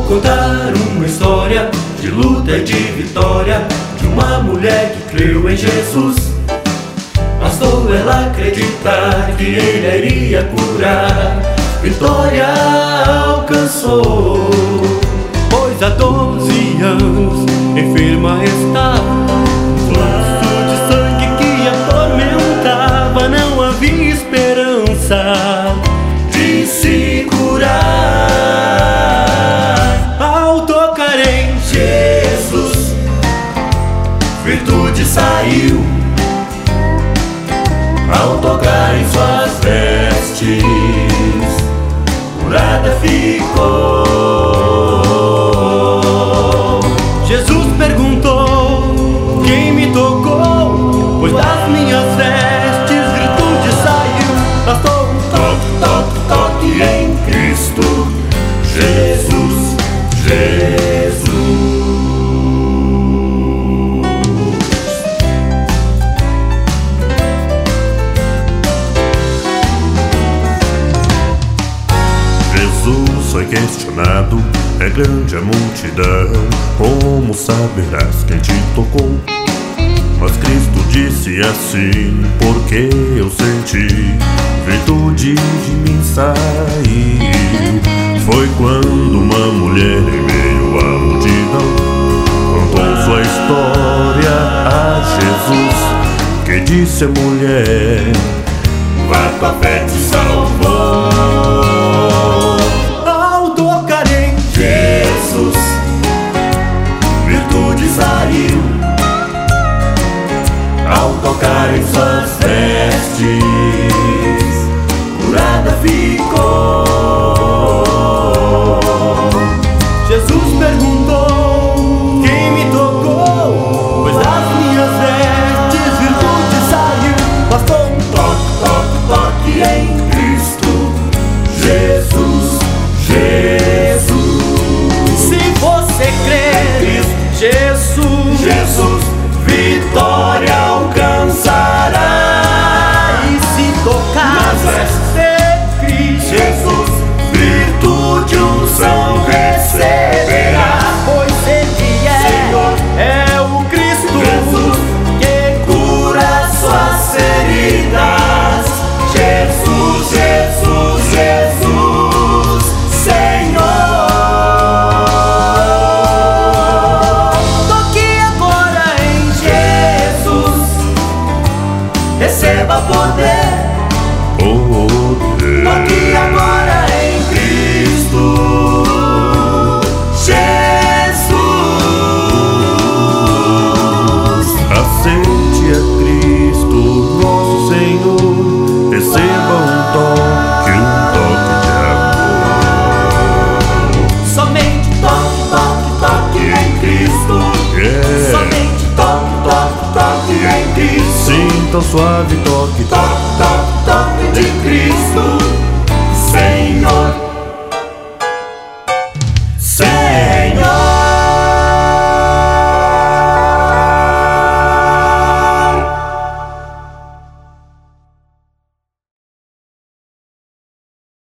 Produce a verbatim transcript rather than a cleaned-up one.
contar uma história de luta e de vitória, de uma mulher que creu em Jesus. Bastou ela acreditar que Ele iria curar, vitória alcançou. Pois há doze anos enferma estava, fluxo de sangue que atormentava, não havia esperança de se curar. Ao tocar em Jesus, virtude saiu. Ao tocar em suas vestes, curada ficou. Jesus perguntou: quem me tocou? Pois das minhas vestes virtude saiu. Bastou um toque, toque, toque em Cristo Jesus, Jesus. Jesus foi questionado, é grande a multidão, como saberás quem te tocou? Mas Cristo disse assim: porque eu senti, virtude de mim saiu. Foi quando uma mulher em meio à multidão contou sua história a Jesus, que disse a mulher: vá, tua fé te salvou. Ao tocar em Jesus, virtude saiu. Ao tocar em suas vestes, curada ficou. Jesus perguntou: quem me tocou? Pois das minhas vestes virtude saiu. Bastou um toque, toque, toque em Cristo Jesus, Jesus. Se você crer em Jesus, Jesus, vitória alcançará. E se tocar nas vestes de Cristo Jesus, virtude, unção receberá. Pois Ele é, Senhor, é o Cristo Jesus, que cura suas feridas. Jesus, Jesus, Jesus, Senhor. Toque agora em Jesus, receba poder. Poder. Toque agora em Cristo Jesus. Aceite a Cristo, nosso Senhor, receba um toque, um toque de amor. Somente toque, toque, toque em Cristo. Yeah. Somente toque, toque, toque em Cristo. Sinta o suave toque,